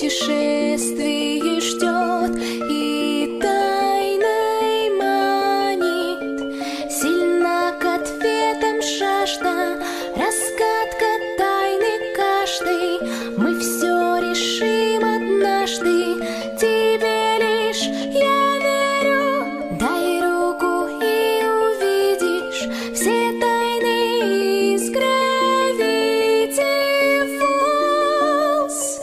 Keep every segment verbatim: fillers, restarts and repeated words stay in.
путешествии ждет и тайной манит. Сильна к ответам жажда, разгадка тайны каждой. Мы все решим однажды, тебе лишь я верю. Дай руку и увидишь все тайны из Gravity Falls.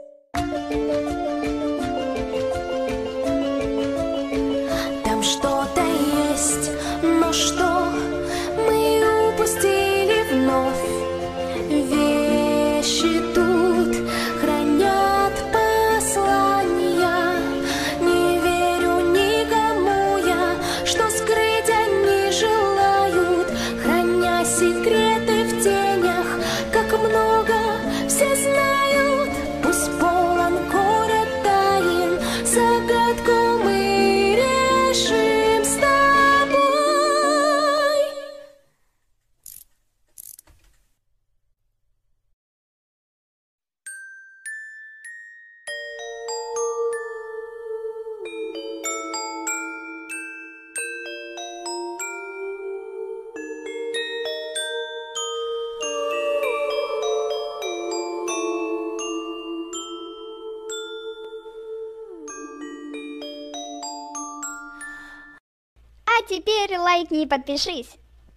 Там что-то есть, но что мы упустили вновь? Вещи тут хранят послания. Не верю никому я, что скрыть они желают, храня секреты в тенях, как много все знают. Пусть полон город тайн, загадку мы решим с тобой. А теперь лайкни и подпишись.